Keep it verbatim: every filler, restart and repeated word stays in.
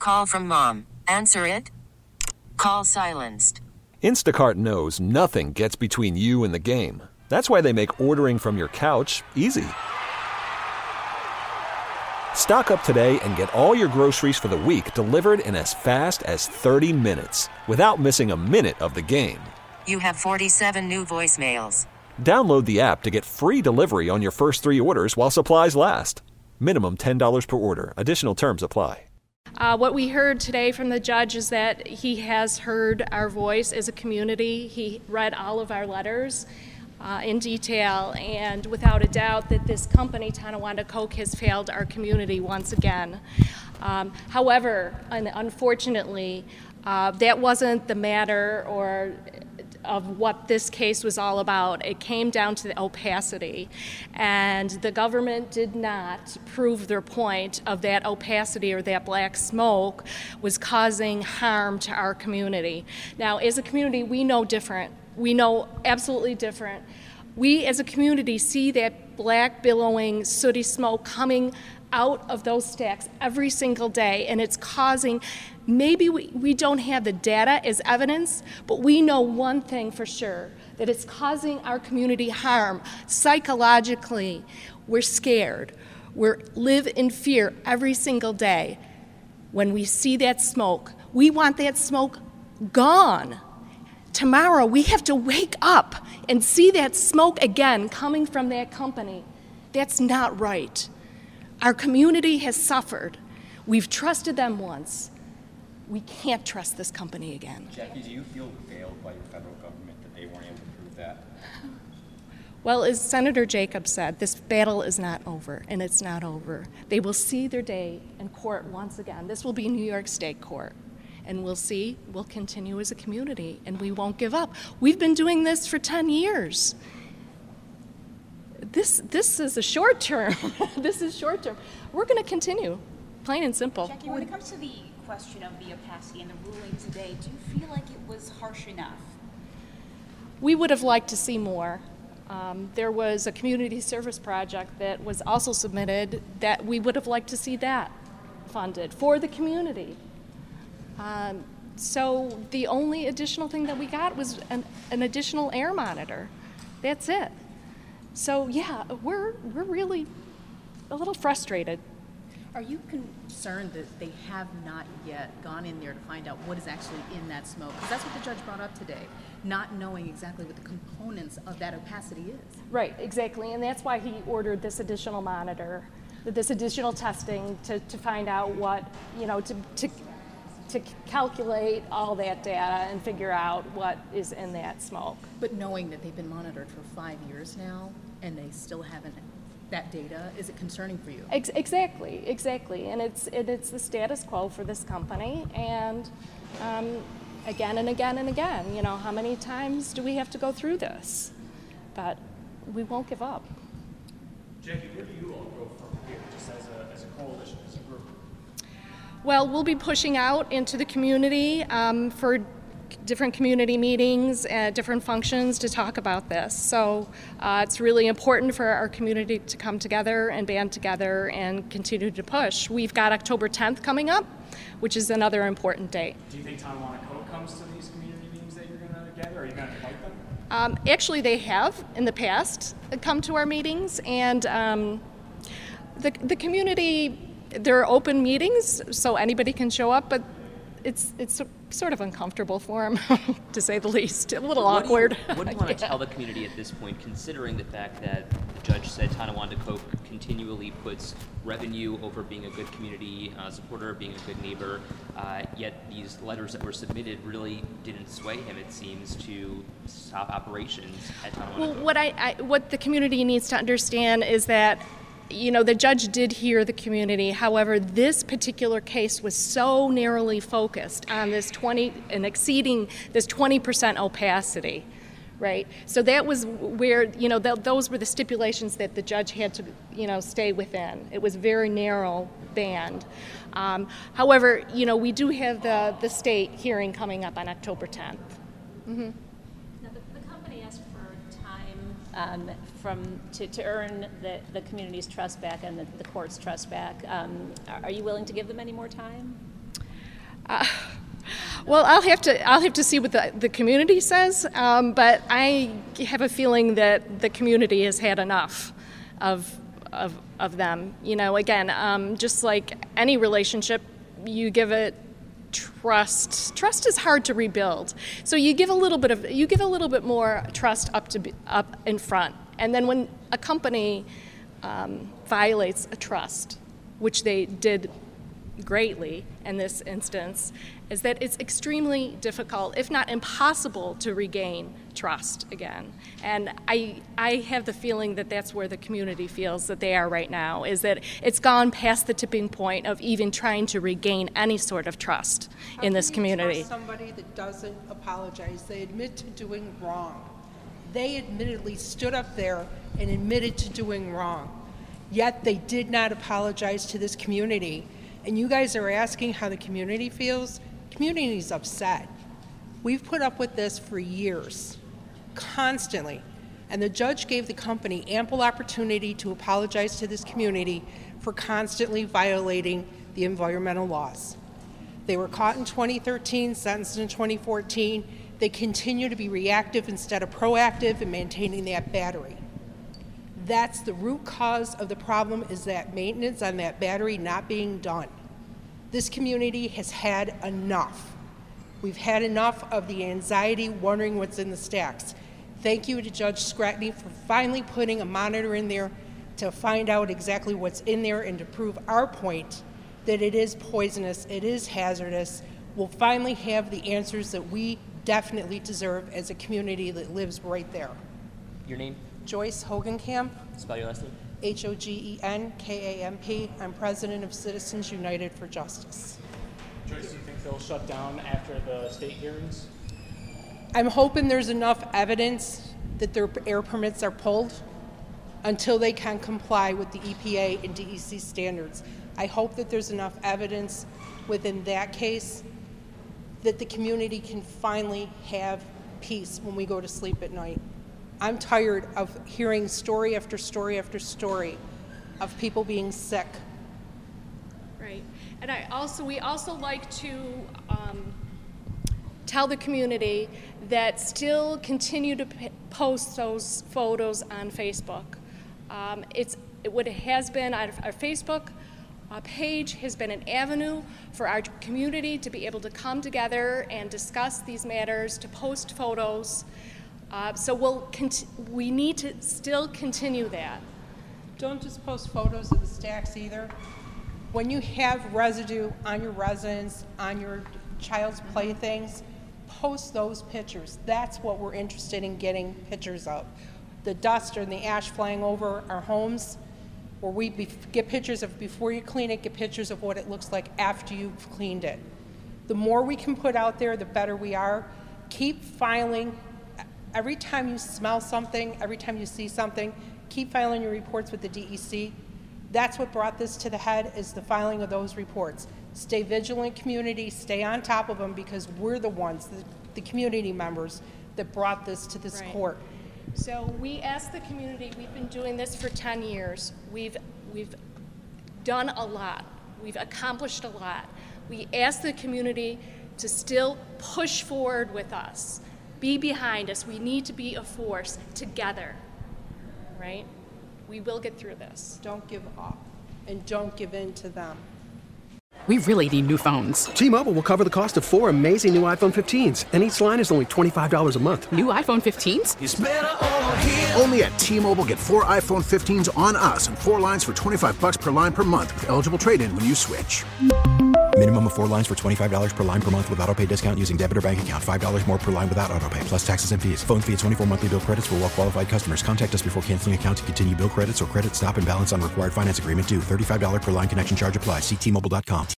Call from mom. Answer it. Call silenced. Instacart knows nothing gets between you and the game. That's why they make ordering from your couch easy. Stock up today and get all your groceries for the week delivered in as fast as thirty minutes without missing a minute of the game. You have forty-seven new voicemails. Download the app to get free delivery on your first three orders while supplies last. Minimum ten dollars per order. Additional terms apply. Uh, what we heard today from the judge is that he has heard our voice as a community. He read all of our letters uh, in detail, and without a doubt that this company, Tonawanda Coke, has failed our community once again. Um, however, un- unfortunately, uh, that wasn't the matter or of what this case was all about. It came down to the opacity, and the government did not prove their point of that opacity or that black smoke was causing harm to our community. Now, as a community, we know different. We know absolutely different. We as a community see that black billowing sooty smoke coming out of those stacks every single day, and it's causing, maybe we, we don't have the data as evidence, but we know one thing for sure, that it's causing our community harm. Psychologically, we're scared. We live in fear every single day. When we see that smoke, we want that smoke gone. Tomorrow, we have to wake up and see that smoke again coming from that company. That's not right. Our community has suffered. We've trusted them once. We can't trust this company again. Jackie, do you feel failed by your federal government that they weren't able to prove that? Well, as Senator Jacobs said, this battle is not over, and it's not over. They will see their day in court once again. This will be New York State Court, and we'll see, we'll continue as a community, and we won't give up. We've been doing this for ten years. This this is a short term. This is short term. We're going to continue, plain and simple. Jackie, when it comes to the question of the opacity and the ruling today, do you feel like it was harsh enough? We would have liked to see more. Um, there was a community service project that was also submitted that we would have liked to see that funded for the community. Um, so the only additional thing that we got was an, an additional air monitor. That's it. So yeah, we're we're really a little frustrated. Are you concerned that they have not yet gone in there to find out what is actually in that smoke? Because that's what the judge brought up today, not knowing exactly what the components of that opacity is. Right, exactly, and that's why he ordered this additional monitor, this additional testing to, to find out what, you know, to, to to calculate all that data and figure out what is in that smoke. But knowing that they've been monitored for five years now and they still haven't that data, is it concerning for you? Ex- exactly, exactly, and it's it, it's the status quo for this company, and um, again and again and again, you know, how many times do we have to go through this? But we won't give up. Jackie, where do you all go from here, just as a, as a coalition, as a group? Well, we'll be pushing out into the community um, for different community meetings and different functions to talk about this. So uh, it's really important for our community to come together and band together and continue to push. We've got October tenth coming up, which is another important date. Do you think Tonawanda Coke comes to these community meetings that you're going to gather? Are you going to invite them? Um, actually, they have in the past come to our meetings, and um, the the community, they're open meetings, so anybody can show up, but it's it's sort of uncomfortable for them, to say the least. A little what awkward. Do you, what do you want to Yeah. tell the community at this point, considering the fact that the judge said Tonawanda Coke continually puts revenue over being a good community uh, supporter, being a good neighbor, uh, yet these letters that were submitted really didn't sway him, it seems, to stop operations at Tonawanda Well, Coke? what I, I what the community needs to understand is that, you know, the judge did hear the community. However, this particular case was so narrowly focused on this twenty and exceeding this twenty percent opacity, right? So that was where, you know, th- those were the stipulations that the judge had to, you know, stay within. It was a very narrow band. Um, however, you know, we do have the, the state hearing coming up on October tenth. Mm-hmm. Now, the, the company asked for time um, from to, to earn the, the community's trust back and the, the court's trust back. Um, are, are you willing to give them any more time? Uh, well, I'll have to I'll have to see what the, the community says, um, but I have a feeling that the community has had enough of of of them. You know, again, um, just like any relationship, you give it trust. Trust is hard to rebuild, so you give a little bit of you give a little bit more trust up to be, up in front, and then when a company um, violates a trust, which they did greatly in this instance, is that it's extremely difficult, if not impossible, to regain trust again. And I I have the feeling that that's where the community feels that they are right now, is that it's gone past the tipping point of even trying to regain any sort of trust in this community. How can you trust somebody that doesn't apologize? They admit to doing wrong. They admittedly stood up there and admitted to doing wrong, yet they did not apologize to this community. And you guys are asking how the community feels? Community is upset. We've put up with this for years, constantly. And the judge gave the company ample opportunity to apologize to this community for constantly violating the environmental laws. They were caught in twenty thirteen, sentenced in twenty fourteen. They continue to be reactive instead of proactive in maintaining that battery. That's the root cause of the problem, is that maintenance on that battery not being done. This community has had enough. We've had enough of the anxiety, wondering what's in the stacks. Thank you to Judge Scratney for finally putting a monitor in there to find out exactly what's in there and to prove our point that it is poisonous, it is hazardous. We'll finally have the answers that we definitely deserve as a community that lives right there. Your name? Joyce Hogenkamp. Spell your last name. H O G E N K A M P. I'm president of Citizens United for Justice. Joyce, do you think they'll shut down after the state hearings? I'm hoping there's enough evidence that their air permits are pulled until they can comply with the E P A and D E C standards. I hope that there's enough evidence within that case that the community can finally have peace when we go to sleep at night. I'm tired of hearing story after story after story of people being sick. Right. And I also, we also like to um, tell the community that still continue to p- post those photos on Facebook. Um, it's it, what it has been, our, our Facebook uh, page has been an avenue for our community to be able to come together and discuss these matters, to post photos. Uh, so we'll cont- we need to still continue that. Don't just post photos of the stacks either. When you have residue on your residence, on your child's playthings, post those pictures. That's what we're interested in getting pictures of. The dust or the ash flying over our homes, or we be- get pictures of before you clean it, get pictures of what it looks like after you've cleaned it. The more we can put out there, the better we are. Keep filing. Every time you smell something, every time you see something, keep filing your reports with the D E C. That's what brought this to the head, is the filing of those reports. Stay vigilant, community, stay on top of them, because we're the ones, the, the community members, that brought this to this Right. court. So we asked the community, we've been doing this for ten years. We've, we've done a lot. We've accomplished a lot. We asked the community to still push forward with us. Be behind us. We need to be a force together, right? We will get through this. Don't give up, and don't give in to them. We really need new phones. T-Mobile will cover the cost of four amazing new iPhone fifteens, and each line is only twenty-five dollars a month. New iPhone fifteens? It's better over here. Only at T-Mobile, get four iPhone fifteens on us and four lines for twenty-five dollars per line per month with eligible trade-in when you switch. Minimum of four lines for twenty-five dollars per line per month with autopay discount using debit or bank account. five dollars more per line without autopay, plus taxes and fees. Phone fee at twenty-four monthly bill credits for well-qualified customers. Contact us before canceling account to continue bill credits or credit stop and balance on required finance agreement due. thirty-five dollars per line connection charge applies. See T Mobile dot com.